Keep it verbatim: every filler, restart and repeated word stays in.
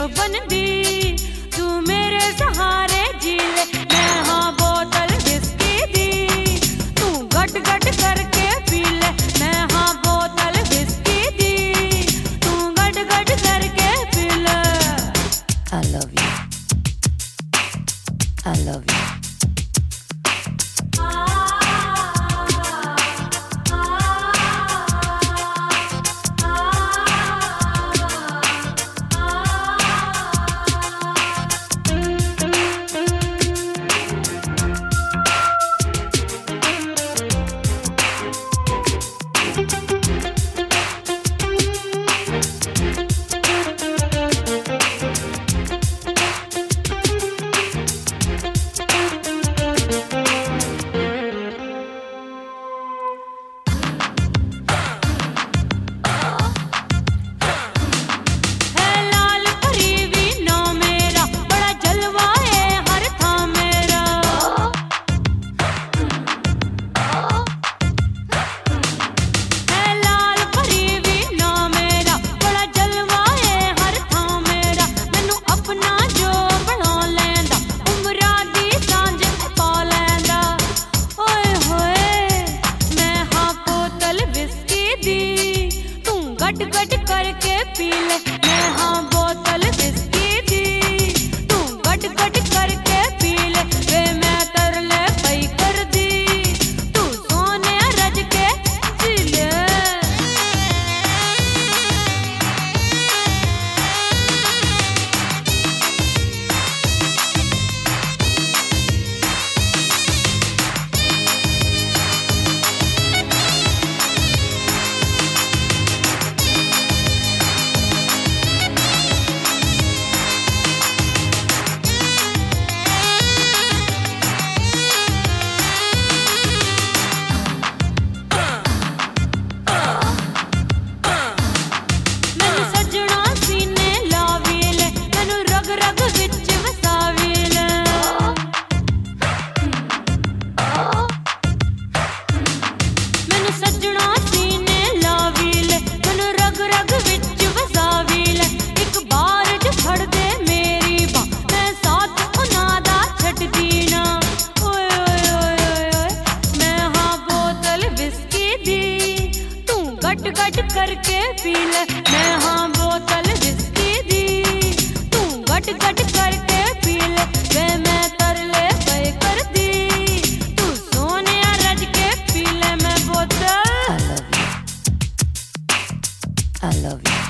बन दी, तू मेरे सहारे जी ले। मैं हाँ बोतल विस्की दी, तू गट गट करके पी ले। मैं हाँ बोतल विस्की दी, तू गट गट करके पी ले। I love you. I love you. गट गट करके पी ले। मैं हाँ बोतल विस्की दी, तू गट गट करके पी ले। वे मैं तरले पई कर दी, तू सोने रज के जी ले। गट गट करके पी ले। मैं हाँ बोतल विस्की दी, तू गट गट करके पी ले। वे मैं तरले पे कर दी, तू सोने रज के पी ले। मैं बोतल I love you. I love you.